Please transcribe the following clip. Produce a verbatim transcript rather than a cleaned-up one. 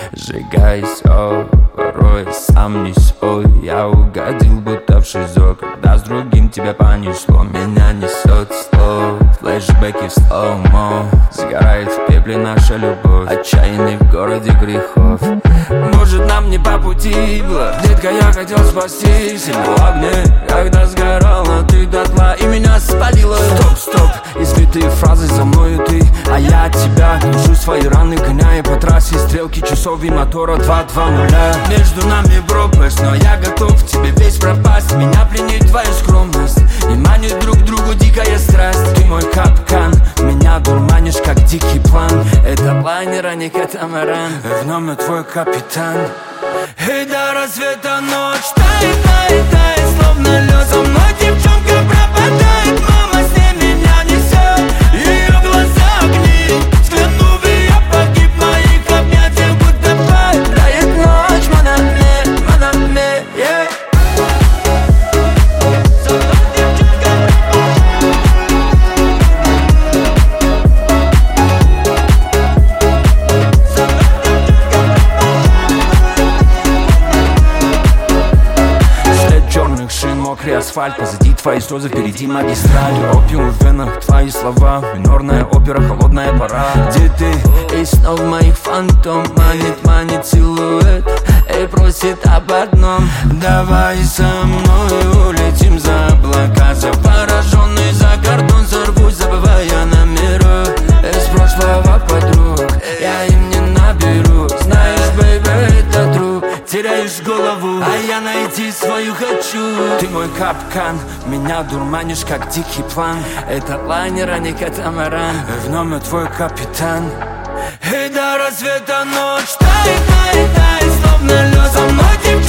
Сжигай все, порой сам не свой. Я угодил будто в шизо, когда с другим тебя понесло. Меня несет слов, флешбеки в слоумо. Сгорает в пепле наша любовь, отчаянный в городе грехов. Может, нам не по пути было, детка, я хотел спасти себя в огне, когда сгорала ты дотла и меня спалила. Стоп, стоп, избитые фразы за мною ты, а я от тебя душу свои раны, гоняя по трассе стрелки часов и мотора два два нуля. Между нами пропасть, но я готов тебе весь пропасть. Меня пленит твоя скромность и манит друг к другу дикая страсть. Ты мой капкан, меня дурманишь как дикий план. Это лайнер, а не катамаран, в нем я твой капитан. И до рассвета ночь тает, тает, тает, словно лед. Со мной девчонка пропадает, мама с ней меня несет. Ее глаза огни, взглянув ее погиб в моих объятиях, будто пай. Тает ночь, монами, монами, yeah. Со мной девчонка мокрый асфальт, позади твои слезы, впереди магистраль. Опиум в венах, твои слова, минорная опера, холодная пора. Где ты? И снова моих фантом манит, манит силуэт и просит об одном. Давай со мной улетим за облака, завороженный за кордон, сорвусь, забывая номера из прошлого подруг. Я им не наберу, знаешь, бэйби, это труп. Теряешь голову, а я найти свою хочу. Ты мой капкан, меня дурманишь как дикий план. Это лайнер, а не катамаран, в нем я твой капитан. И до рассвета ночь тает, тает, тает, словно лед. Со мной девчонка